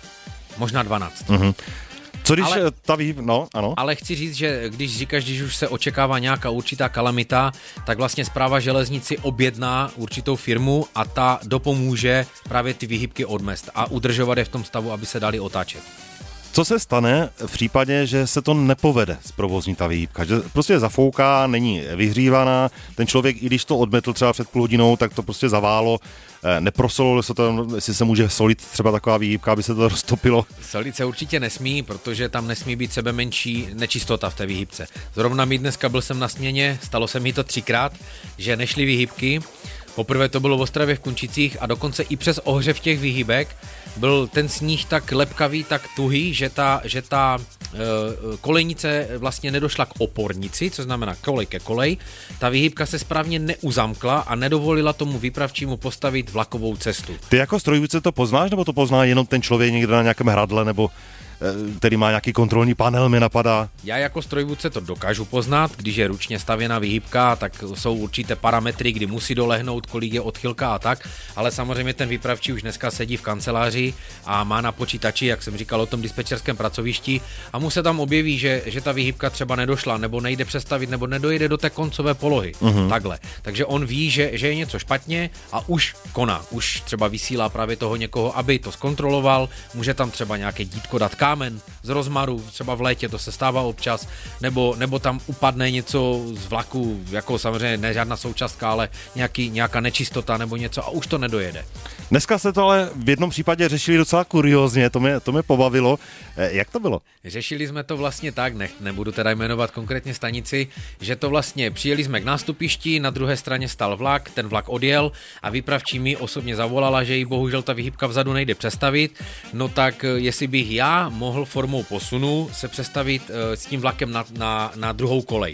možná dvanáct. Mm-hmm. Co když ale, ta výhyb... No, ano. Ale chci říct, že když říkáš, když už se očekává nějaká určitá kalamita, tak vlastně Správa železnici objedná určitou firmu a ta dopomůže právě ty výhybky odmést a udržovat je v tom stavu, aby se dali otáčet. Co se stane v případě, že se to nepovede zprovozní ta výhybka? Že prostě zafouká, není vyhřívaná, ten člověk, i když to odmetl třeba před půl hodinou, tak to prostě zaválo, neprosolilo se to, jestli se může solit třeba taková výhybka, aby se to roztopilo. Solit se určitě nesmí, protože tam nesmí být sebe menší nečistota v té výhybce. Zrovna mi dneska byl jsem na směně, stalo se mi to třikrát, že nešly výhybky. Poprvé to bylo v Ostravě v Kunčicích a dokonce i přes ohřev těch výhybek byl ten sníh tak lepkavý, tak tuhý, že ta, že ta e, kolejnice vlastně nedošla k opornici, co znamená kolej ke kolej. Ta výhybka se správně neuzamkla a nedovolila tomu výpravčímu postavit vlakovou cestu. Ty jako strojvůdce to poznáš, nebo to pozná jenom ten člověk někde na nějakém hradle, nebo který má nějaký kontrolní panel, mi napadá. Já jako strojvůdce to dokážu poznat, když je ručně stavěná výhybka, tak jsou určité parametry, kdy musí dolehnout, kolik je odchylka a tak, ale samozřejmě ten výpravčí už dneska sedí v kanceláři a má na počítači, jak jsem říkal o tom dispečerském pracovišti, a mu se tam objeví, že, že ta výhybka třeba nedošla, nebo nejde přestavit, nebo nedojde do té koncové polohy. Uh-huh. Takhle. Takže on ví, že, že je něco špatně a už koná, už třeba vysílá právě toho někoho, aby to zkontroloval, může tam třeba nějaké dítko dát kámen z rozmaru, třeba v létě, to se stává občas, nebo, nebo tam upadne něco z vlaku, jako samozřejmě ne žádná součástka, ale nějaký, nějaká nečistota nebo něco a už to nedojede. Dneska se to ale v jednom případě řešili docela kuriózně, to mě, to mě pobavilo. Jak to bylo? Řešili jsme to vlastně tak, ne, nebudu teda jmenovat konkrétně stanici, že to vlastně přijeli jsme k nástupišti, na druhé straně stal vlak, ten vlak odjel a výpravčí mi osobně zavolala, že jí bohužel ta výhybka vzadu nejde přestavit, no tak jestli bych já mohl formou posunu se přestavit s tím vlakem na, na, na druhou kolej.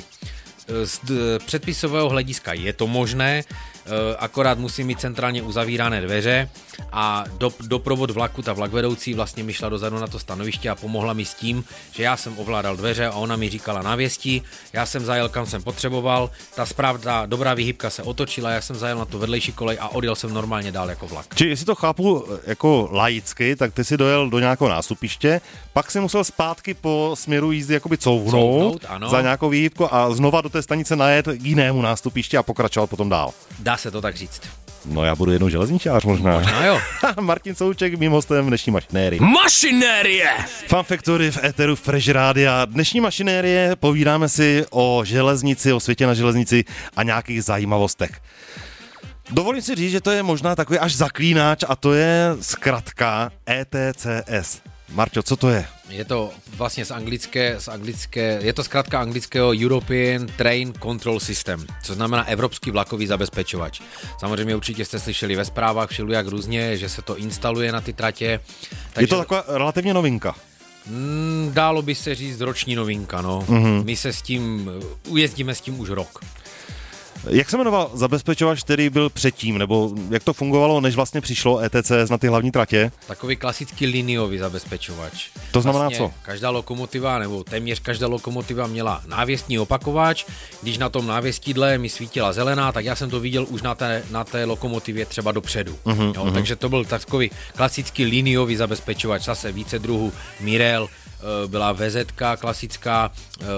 Z předpisového hlediska je to možné, akorát musí mít centrálně uzavírané dveře a do, doprovod vlaku, ta vlakvedoucí vlastně mi šla dozadu na to stanoviště a pomohla mi s tím, že já jsem ovládal dveře a ona mi říkala návěstí, já jsem zajel kam jsem potřeboval, ta správná dobrá výhybka se otočila, já jsem zajel na tu vedlejší kolej a odjel jsem normálně dál jako vlak. Či jestli to chápu jako laicky, tak ty si dojel do nějakého nástupiště, pak si musel zpátky po směru jízdy jakoby couvnout, couvnout za nějakou výhybku a znova do té stanice najet k jinému nástupišti a pokračovat potom dál. Dá se to tak říct. No já budu jednou železničář možná. Možná jo. Martin Souček, mým hostem dnešní mašinérie. Mašinérie! Fun Factory v éteru Fresh Rádia. Dnešní mašinérie, povídáme si o železnici, o světě na železnici a nějakých zajímavostech. Dovolím si říct, že to je možná takový až zaklínač a to je zkratka E T C S. Marťo, co to je? Je to vlastně z anglické, z anglické, je to zkrátka anglického European Train Control System, co znamená Evropský vlakový zabezpečovač. Samozřejmě určitě jste slyšeli ve zprávách všelijak různě, že se to instaluje na ty tratě. Takže je to taková relativně novinka. Mm, dálo by se říct roční novinka, no. Mm-hmm. My se s tím, ujezdíme s tím už rok. Jak se jmenoval zabezpečovač, který byl předtím, nebo jak to fungovalo, než vlastně přišlo E T C S na ty hlavní tratě? Takový klasický liniový zabezpečovač. To znamená vlastně co? Každá lokomotiva, nebo téměř každá lokomotiva měla návěstní opakovač. Když na tom návěstidle mi svítila zelená, tak já jsem to viděl už na té, na té lokomotivě třeba dopředu. Uh-huh, jo, uh-huh. Takže to byl takový klasický liniový zabezpečovač, zase více druhů Mirel, byla V Z K klasická,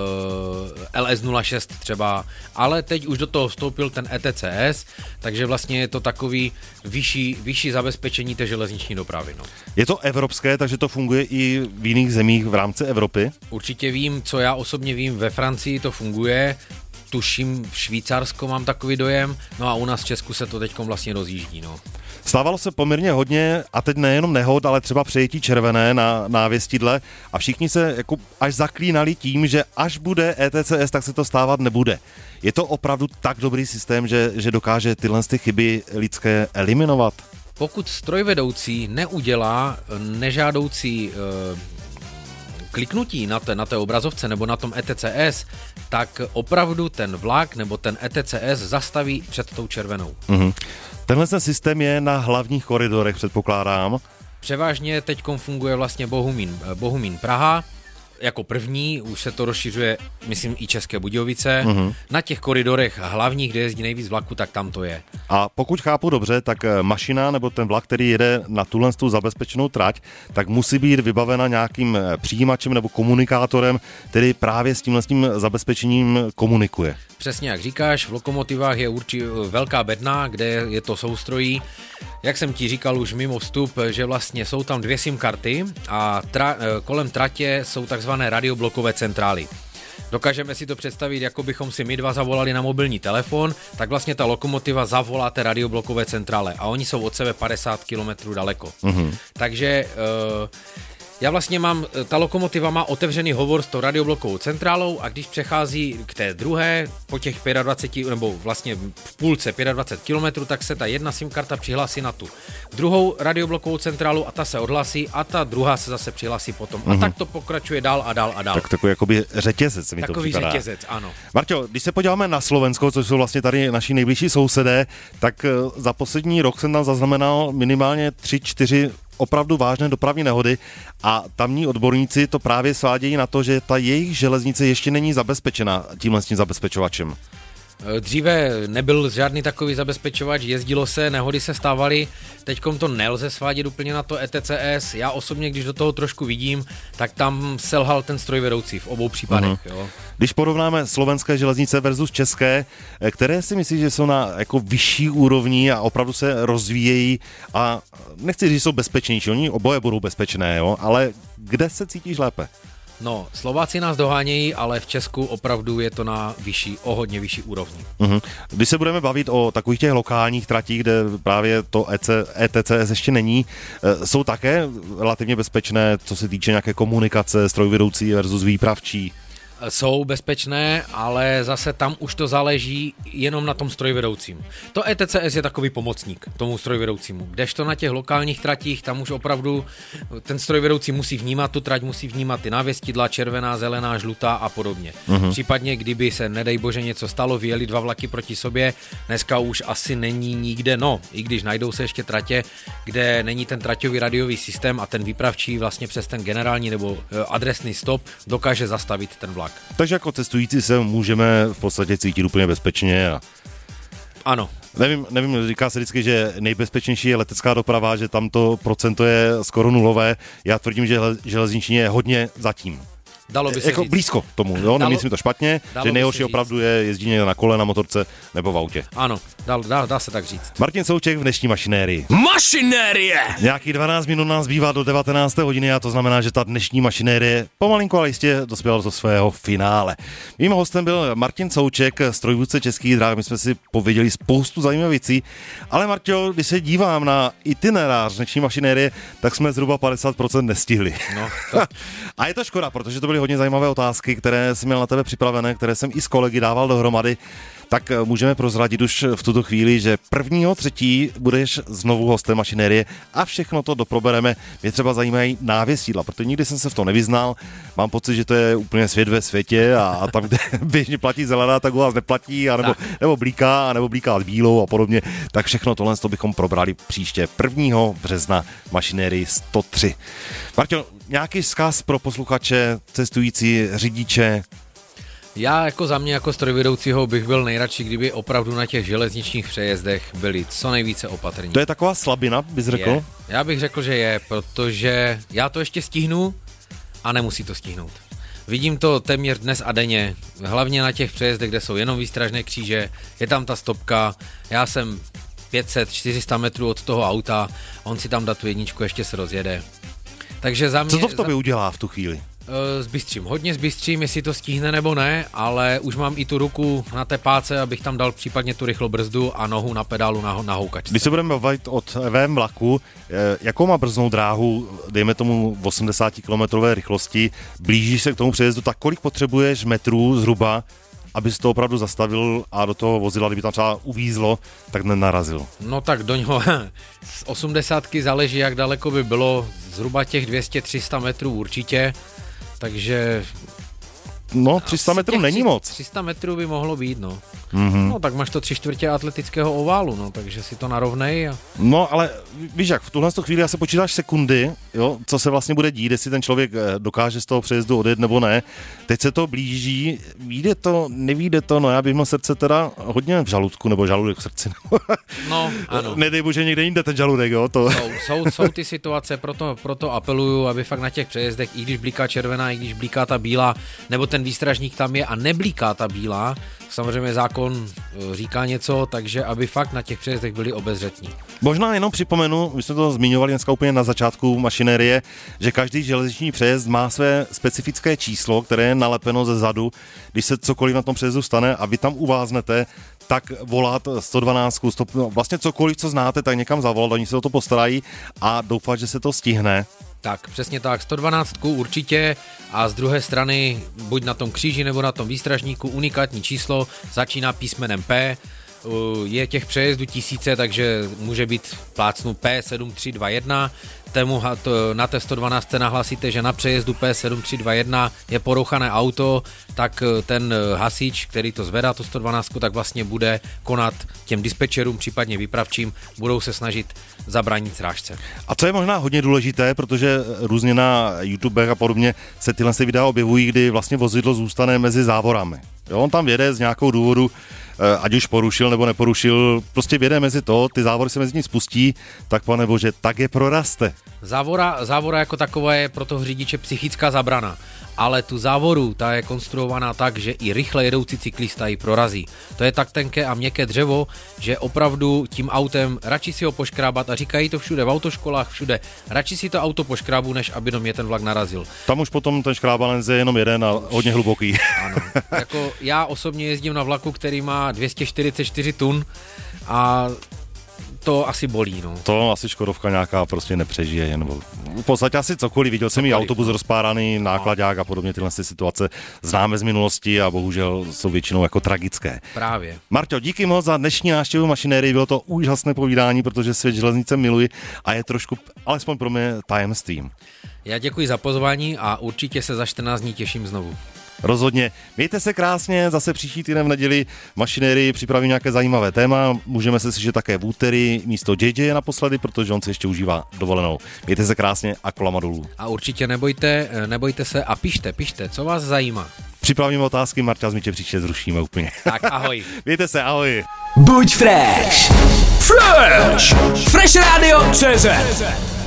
L S nula šest třeba, ale teď už do toho vstoupil ten E T C S, takže vlastně je to takový vyšší, vyšší zabezpečení té železniční dopravy. No. Je to evropské, takže to funguje i v jiných zemích v rámci Evropy? Určitě vím, co já osobně vím, ve Francii to funguje, tuším v Švýcarsko mám takový dojem, no a u nás v Česku se to teďkom vlastně rozjíždí. No. Stávalo se poměrně hodně, a teď nejenom nehod, ale třeba přejetí červené na návěstidle a všichni se jako až zaklínali tím, že až bude E T C S, tak se to stávat nebude. Je to opravdu tak dobrý systém, že, že dokáže tyhle ty chyby lidské eliminovat? Pokud strojvedoucí neudělá nežádoucí e, kliknutí na té, na té obrazovce nebo na tom E T C S, tak opravdu ten vlak nebo ten E T C S zastaví před tou červenou. Mm-hmm. Tenhle ten systém je na hlavních koridorech, předpokládám. Převážně teďkom funguje vlastně Bohumín, Bohumín Praha, jako první, už se to rozšiřuje, myslím, i České Budějovice. Mm-hmm. Na těch koridorech hlavních, kde jezdí nejvíc vlaku, tak tam to je. A pokud chápu dobře, tak mašina nebo ten vlak, který jede na tuhle tu zabezpečenou trať, tak musí být vybavena nějakým přijímačem nebo komunikátorem, který právě s tímhle s tím zabezpečením komunikuje. Přesně jak říkáš, v lokomotivách je určitě velká bedna, kde je to soustrojí. Jak jsem ti říkal už mimo vstup, že vlastně jsou tam dvě SIM karty a tra- kolem tratě jsou takzvané radioblokové centrály. Dokážeme si to představit, jako bychom si my dva zavolali na mobilní telefon, tak vlastně ta lokomotiva zavolá té radioblokové centrále a oni jsou od sebe padesát kilometrů daleko. Mm-hmm. Takže uh, já vlastně mám, ta lokomotiva má otevřený hovor s tou radioblokovou centrálou a když přechází k té druhé, po těch dvacet pět, nebo vlastně v půlce dvacet pět kilometrů, tak se ta jedna SIM karta přihlásí na tu druhou radioblokovou centrálu a ta se odhlasí a ta druhá se zase přihlásí potom. Mm-hmm. A tak to pokračuje dál a dál a dál. Tak takový jakoby řetězec mi takový to připadá. Takový řetězec, ano. Marťo, když se podíváme na Slovensko, což jsou vlastně tady naši nejbližší sousedé, tak za poslední rok jsem tam zaznamenal minimálně tři, čtyři opravdu vážné dopravní nehody a tamní odborníci to právě svádějí na to, že ta jejich železnice ještě není zabezpečena tímhle s tím zabezpečovačem. Dříve nebyl žádný takový zabezpečovač, jezdilo se, nehody se stávaly, teďkom to nelze svádět úplně na to E T C S. Já osobně, když do toho trošku vidím, tak tam selhal ten strojvedoucí v obou případech. Uh-huh. Jo. Když porovnáme slovenské železnice versus české, které si myslíš, že jsou na jako vyšší úrovni a opravdu se rozvíjejí a nechci říct, že jsou bezpečnější, oni oboje budou bezpečné, jo, ale kde se cítíš lépe? No, Slováci nás dohánějí, ale v Česku opravdu je to na vyšší, o hodně vyšší úrovni. Uh-huh. Když se budeme bavit o takových těch lokálních tratích, kde právě to E T C S ještě není, jsou také relativně bezpečné, co se týče nějaké komunikace, strojvedoucí versus výpravčí? Jsou bezpečné, ale zase tam už to záleží jenom na tom strojvedoucím. To E T C S je takový pomocník tomu strojvedoucímu, kdežto na těch lokálních tratích, tam už opravdu ten strojvedoucí musí vnímat tu trať, musí vnímat ty návěstidla, červená, zelená, žlutá a podobně. Uh-huh. Případně, kdyby se, nedej bože, něco stalo, vyjeli dva vlaky proti sobě, dneska už asi není nikde, no, i když najdou se ještě tratě, kde není ten traťový radiový systém a ten výpravčí vlastně přes ten generální nebo adresný stop dokáže zastavit ten vlak. Takže jako cestující se můžeme v podstatě cítit úplně bezpečně. A... Ano. Nevím, nevím, říká se vždycky, že nejbezpečnější je letecká doprava, že tam to procento je skoro nulové. Já tvrdím, že železniční je hodně zatím. Dalo by se jako říct. Blízko tomu, jo? Nemyslím to špatně, že nejhorší opravdu je jezdí na kole, na motorce nebo v autě. Ano, dá, dá, dá se tak říct. Martin Souček v dnešní mašinérii. Mašinérie! Nějakých dvanáct minut nás bývá do devatenácté hodiny a to znamená, že ta dnešní mašinérie pomalinko, ale jistě dospěla do svého finále. Mým hostem byl Martin Souček, strojvůdce Českých drah. My jsme si pověděli spoustu zajímavých věcí, ale Marťo, když se dívám na itinerář dnešní mašinérie, tak jsme zhruba padesát procent nestihli. No, to... A je to škoda, protože to byly hodně zajímavé otázky, které jsem měl na tebe připravené, které jsem i s kolegy dával dohromady. Tak můžeme prozradit už v tuto chvíli, že prvního třetí budeš znovu hostem mašinérie a všechno to doprobereme. Mě třeba zajímají návěstidla, protože nikdy jsem se v tom nevyznal. Mám pocit, že to je úplně svět ve světě a, a tam, kde běžně platí zelená, tak u vás neplatí, anebo, nebo blíká, nebo blíká s bílou a podobně. Tak všechno tohle to bychom probrali příště prvního března mašinérii sto tři. Marťo, nějaký vzkaz pro posluchače, cestující, řidiče? Já jako za mě, jako strojvedoucího, bych byl nejradši, kdyby opravdu na těch železničních přejezdech byli co nejvíce opatrní. To je taková slabina, bys řekl? Je. Já bych řekl, že je, protože já to ještě stihnu a nemusí to stihnout. Vidím to téměř dnes a denně, hlavně na těch přejezdech, kde jsou jenom výstražné kříže, je tam ta stopka, já jsem pět set čtyři sta metrů od toho auta, on si tam dá tu jedničku, ještě se rozjede. Takže za mě... Co to v tobě za... udělá v tu chvíli? Zbystřím, hodně zbystřím, jestli to stihne nebo ne, ale už mám i tu ruku na té páce, abych tam dal případně tu rychlou brzdu a nohu na pedálu na, na houkačce. Když se budeme bavit od vém vlaku, jakou má brzdnou dráhu, dejme tomu osmdesát kilometrové rychlosti, blížíš se k tomu přejezdu, tak kolik potřebuješ metrů zhruba, abys to opravdu zastavil a do toho vozidla, kdyby tam třeba uvízlo, tak nenarazil? No tak do něho z osmdesátky záleží, jak daleko by bylo, zhruba těch dvě stě tři sta metrů určitě. Takže... No, tři sta metrů není moc. tři sta metrů by mohlo být, no. Mm-hmm. No, tak máš to tři čtvrtě atletického oválu, no, takže si to narovnej. A... No, ale víš jak, v tuhle chvíli já se počítáš sekundy, jo, co se vlastně bude dít, jestli ten člověk dokáže z toho přejezdu odjet nebo ne. Teď se to blíží, vyjde to, nevíde to, no já bych měl srdce teda hodně v žaludku, nebo žaludek v srdci. No, ano. Nedej bože, někde jinde ten žaludek, jo. To... Jsou, jsou, jsou ty situace, proto, proto apeluju, aby fakt na těch přejezdech, i když blíká červená, i když blíká ta bílá, nebo ten výstražník tam je a neblíká ta bílá, samozřejmě zákon říká něco, takže aby fakt na těch přejezdech byli obezřetní. Možná jenom připomenu, my jsme to zmiňovali dneska úplně na začátku mašinérie, že každý železniční přejezd má své specifické číslo, které je nalepeno ze zadu. Když se cokoliv na tom přejezdu stane a vy tam uváznete, tak volat sto dvanáct, sto, no, vlastně cokoliv, co znáte, tak někam zavolat, oni se o to postarají a doufat, že se to stihne. Tak, přesně tak, sto dvanáct určitě a z druhé strany buď na tom kříži nebo na tom výstražníku unikátní číslo, začíná písmenem P, je těch přejezdů tisíce, takže může být plácnu P sedm tři dva jedna, tému na té sto dvanáct nahlásíte, že na přejezdu P sedm tři dva jedna je porouchané auto, tak ten hasič, který to zvedá, tu sto dvanáct, tak vlastně bude konat těm dispečerům, případně výpravčím, budou se snažit zabránit srážce. A co je možná hodně důležité, protože různě na YouTube a podobně se tyhle videa objevují, kdy vlastně vozidlo zůstane mezi závorami. Jo, on tam vjede z nějakou důvodu, ať už porušil nebo neporušil, prostě vjede mezi to, ty závory se mezi ní spustí, tak pane bože, tak je proraste. Závora, závora jako taková je pro toho řidiče psychická zabrana, ale tu závoru, ta je konstruovaná tak, že i rychle jedoucí cyklista ji prorazí. To je tak tenké a měkké dřevo, že opravdu tím autem radši si ho poškrábat, a říkají to všude v autoškolách, všude, radši si to auto poškrábu, než aby do mě ten vlak narazil. Tam už potom ten škrábalenz je jenom jeden a hodně hluboký. Ano, jako já osobně jezdím na vlaku, který má dvě stě čtyřicet čtyři tun a to asi bolí, no. To asi Škodovka nějaká prostě nepřežije, nebo v podstatě asi cokoliv. Viděl jsem i autobus no. rozpáraný, nákladák a podobně, tyhle situace známe z minulosti a bohužel jsou většinou jako tragické. Právě. Marťo, díky moc za dnešní návštěvu Mašinérii, bylo to úžasné povídání, protože svět železnice miluji a je trošku, alespoň pro mě, tajemstvím. Já děkuji za pozvání a určitě se za čtrnáct dní těším znovu. Rozhodně. Mějte se krásně, zase příští týden v neděli Mašinérii připraví nějaké zajímavé téma. Můžeme se slyšet také v úterý místo J J naposledy, protože on se ještě užívá dovolenou. Mějte se krásně a kolama dolů. A určitě nebojte, nebojte se a pište, pište, co vás zajímá. Připravíme otázky, Marta, my tě příště zrušíme úplně. Tak ahoj. Mějte se, ahoj. Buď fresh. Fresh. Fresh Radio C Z.